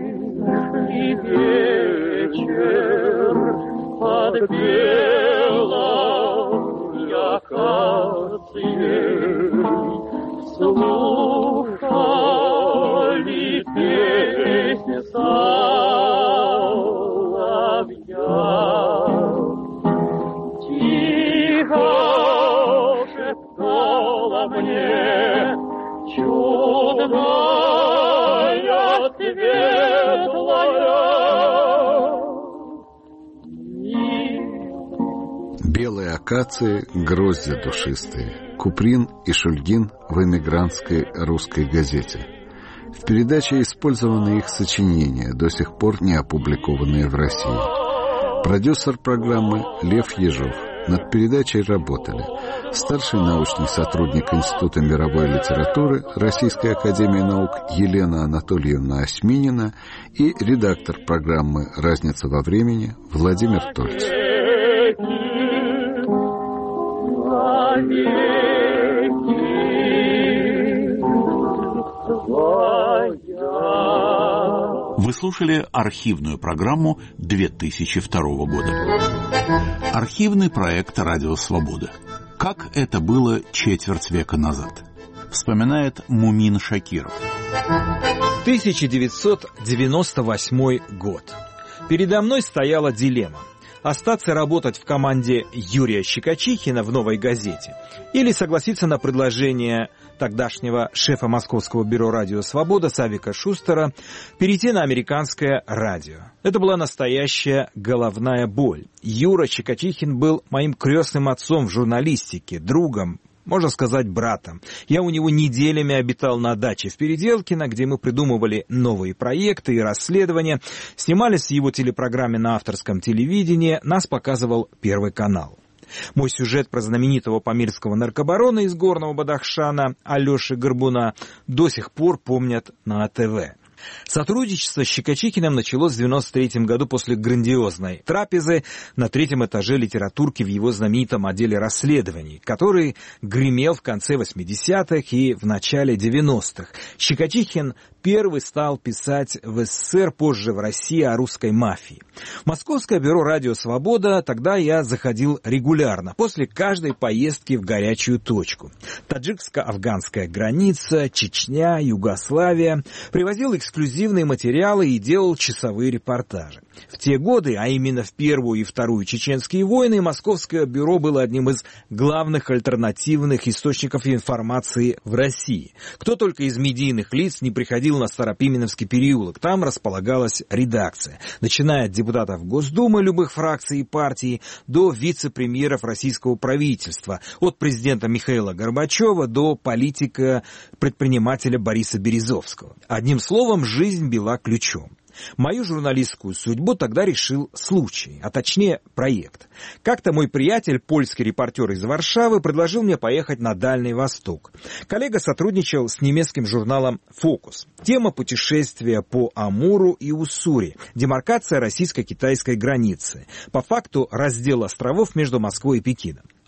Слушали песни соловья, тихо шептала мне чудная светлая. Белые акации, гроздья душистые. Куприн и Шульгин в эмигрантской русской газете. В передаче использованы их сочинения, до сих пор не опубликованные в России. Продюсер программы Лев Ежов. Над передачей работали старший научный сотрудник Института мировой литературы Российской академии наук Елена Анатольевна Осьминина и редактор программы «Разница во времени» Владимир Тольц. Вы слушали архивную программу две тысячи второго года. Архивный проект «Радио Свобода». Как это было четверть века назад? Вспоминает Мумин Шакиров. тысяча девятьсот девяносто восьмой год. Передо мной стояла дилемма: остаться работать в команде Юрия Щекочихина в «Новой газете» или согласиться на предложение тогдашнего шефа Московского бюро «Радио Свобода» Савика Шустера перейти на американское радио. Это была настоящая головная боль. Юра Щекочихин был моим крестным отцом в журналистике, другом, можно сказать, братом. Я у него неделями обитал на даче в Переделкино, где мы придумывали новые проекты и расследования, снимались в его телепрограмме на авторском телевидении, нас показывал Первый канал. Мой сюжет про знаменитого памирского наркобарона из Горного Бадахшана Алеши Горбуна до сих пор помнят на а тэ вэ. Сотрудничество с Щекочихиным началось в девяносто третьем году после грандиозной трапезы на третьем этаже литературки в его знаменитом отделе расследований, который гремел в конце восьмидесятых и в начале девяностых. Щекочихин первый стал писать в эс эс эс эр, позже в России, о русской мафии. В Московское бюро «Радио Свобода» тогда я заходил регулярно, после каждой поездки в горячую точку. Таджикско-афганская граница, Чечня, Югославия. Привозил эксклюзивные материалы и делал часовые репортажи. В те годы, а именно в Первую и Вторую чеченские войны, Московское бюро было одним из главных альтернативных источников информации в России. Кто только из медийных лиц не приходил на Старопименовский переулок, там располагалась редакция, начиная от депутатов Госдумы любых фракций и партий до вице-премьеров российского правительства, от президента Михаила Горбачева до политика-предпринимателя Бориса Березовского. Одним словом, жизнь била ключом. Мою журналистскую судьбу тогда решил случай, а точнее проект. Как-то мой приятель, польский репортер из Варшавы, предложил мне поехать на Дальний Восток. Коллега сотрудничал с немецким журналом «Фокус». Тема путешествия по Амуру и Уссури, демаркация российско-китайской границы, по факту раздел островов между Москвой и Пекином.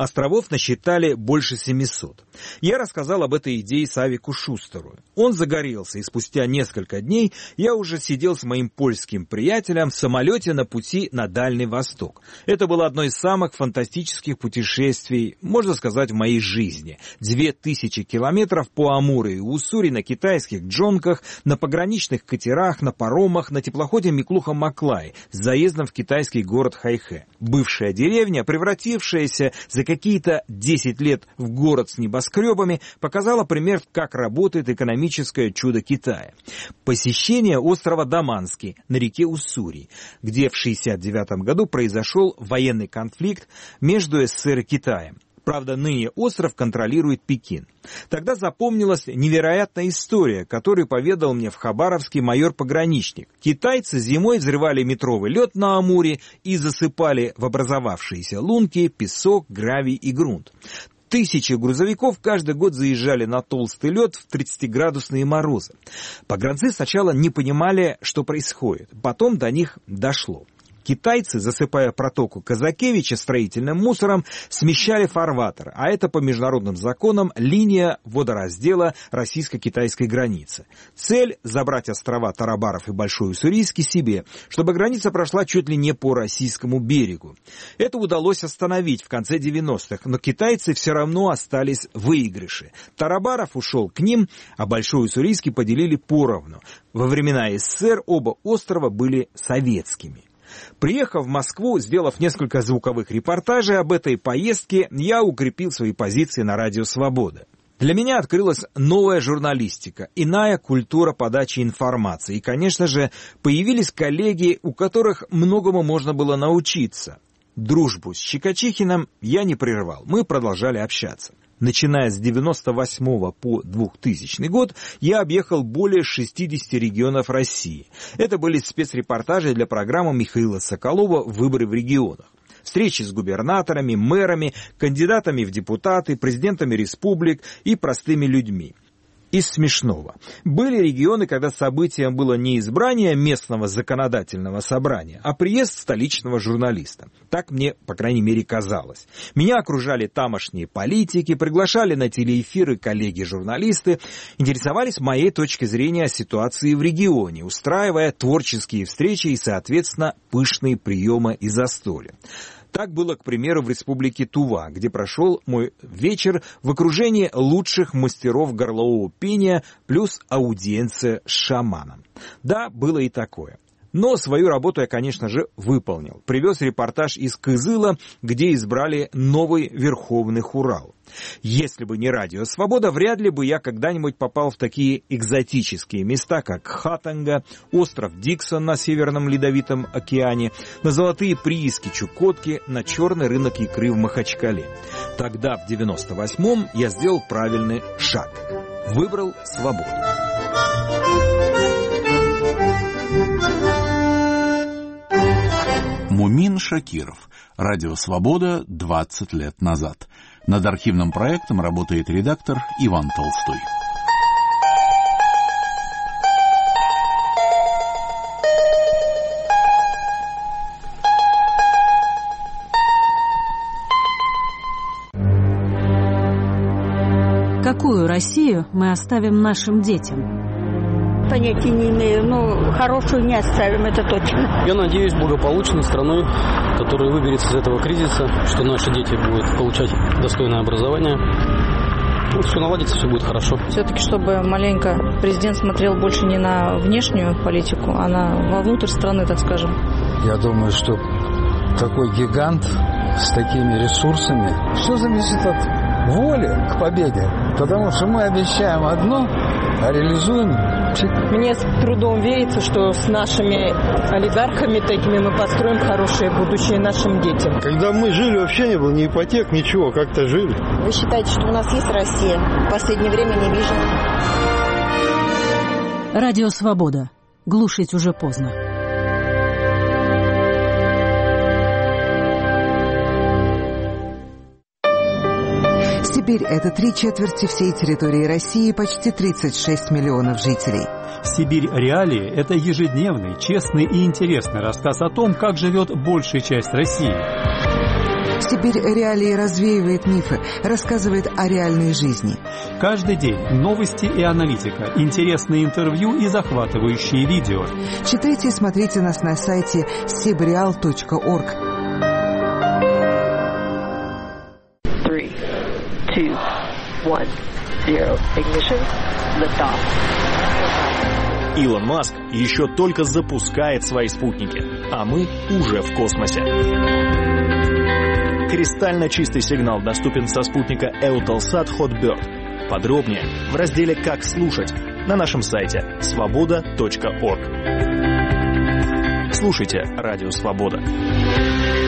Островов насчитали больше семисот. Я рассказал об этой идее Савику Шустеру. Он загорелся, и спустя несколько дней я уже сидел с моим польским приятелем в самолете на пути на Дальний Восток. Это было одно из самых фантастических путешествий, можно сказать, в моей жизни. Две тысячи километров по Амуру и Уссури на китайских джонках, на пограничных катерах, на паромах, на теплоходе Миклуха-Маклай с заездом в китайский город Хайхэ. Бывшая деревня, превратившаяся за какие-то десять лет в город с небоскребами, показала пример, как работает экономическое чудо Китая. Посещение острова Даманский на реке Уссури, где в шестьдесят девятом году произошел военный конфликт между СССР и Китаем. Правда, ныне остров контролирует Пекин. Тогда запомнилась невероятная история, которую поведал мне в Хабаровске майор-пограничник. Китайцы зимой взрывали метровый лед на Амуре и засыпали в образовавшиеся лунки песок, гравий и грунт. Тысячи грузовиков каждый год заезжали на толстый лед в тридцатиградусные морозы. Погранцы сначала не понимали, что происходит. Потом до них дошло. Китайцы, засыпая протоку Казакевича строительным мусором, смещали фарватер, а это по международным законам линия водораздела российско-китайской границы. Цель – забрать острова Тарабаров и Большой Уссурийский себе, чтобы граница прошла чуть ли не по российскому берегу. Это удалось остановить в конце девяностых, но китайцы все равно остались в выигрыше. Тарабаров ушел к ним, а Большой Уссурийский поделили поровну. Во времена СССР оба острова были советскими. Приехав в Москву, сделав несколько звуковых репортажей об этой поездке, я укрепил свои позиции на радио «Свобода». Для меня открылась новая журналистика, иная культура подачи информации. И, конечно же, появились коллеги, у которых многому можно было научиться. Дружбу с Щекочихиным я не прерывал, мы продолжали общаться. Начиная с девяносто восьмого по двухтысячный год, я объехал более шестидесяти регионов России. Это были спецрепортажи для программы Михаила Соколова «Выборы в регионах». Встречи с губернаторами, мэрами, кандидатами в депутаты, президентами республик и простыми людьми. Из смешного. Были регионы, когда событием было не избрание местного законодательного собрания, а приезд столичного журналиста. Так мне, по крайней мере, казалось. Меня окружали тамошние политики, приглашали на телеэфиры коллеги-журналисты, интересовались моей точкой зрения о ситуации в регионе, устраивая творческие встречи и, соответственно, пышные приемы и застолья. Так было, к примеру, в республике Тува, где прошел мой вечер в окружении лучших мастеров горлового пения плюс аудиенция с шаманом. Да, было и такое. Но свою работу я, конечно же, выполнил. Привез репортаж из Кызыла, где избрали новый Верховный Хурал. Если бы не радио «Свобода», вряд ли бы я когда-нибудь попал в такие экзотические места, как Хатанга, остров Диксон на Северном Ледовитом океане, на золотые прииски Чукотки, на черный рынок икры в Махачкале. Тогда, в девяносто восьмом, я сделал правильный шаг. Выбрал свободу. Мумин Шакиров. Радио «Свобода» двадцать лет назад. Над архивным проектом работает редактор Иван Толстой. Какую Россию мы оставим нашим детям? Понятия не имею, но хорошую не оставим, это точно. Я надеюсь, благополучной страной, которая выберется из этого кризиса, что наши дети будут получать достойное образование. Ну, все наладится, все будет хорошо. Все-таки, чтобы маленько президент смотрел больше не на внешнюю политику, а на вовнутрь страны, так скажем. Я думаю, что такой гигант с такими ресурсами, все зависит от воли к победе. Потому что мы обещаем одно, а реализуем. Мне с трудом верится, что с нашими олигархами такими мы построим хорошее будущее нашим детям. Когда мы жили, вообще не было ни ипотек, ничего, как-то жили. Вы считаете, что у нас есть Россия? В последнее время не вижу. Радио «Свобода». Глушить уже поздно. Сибирь – это три четверти всей территории России, почти тридцать шесть миллионов жителей. «Сибирь. Реалии» – это ежедневный, честный и интересный рассказ о том, как живет большая часть России. Сибирь Реалии развеивает мифы, рассказывает о реальной жизни. Каждый день новости и аналитика, интересные интервью и захватывающие видео. Читайте и смотрите нас на сайте сибреал точка орг. Three, two, one, zero. Ignition. Liftoff. Илон Маск еще только запускает свои спутники, а мы уже в космосе. Кристально чистый сигнал доступен со спутника Eutelsat Hotbird. Подробнее в разделе «Как слушать» на нашем сайте свобода точка орг. Слушайте Радио Свобода.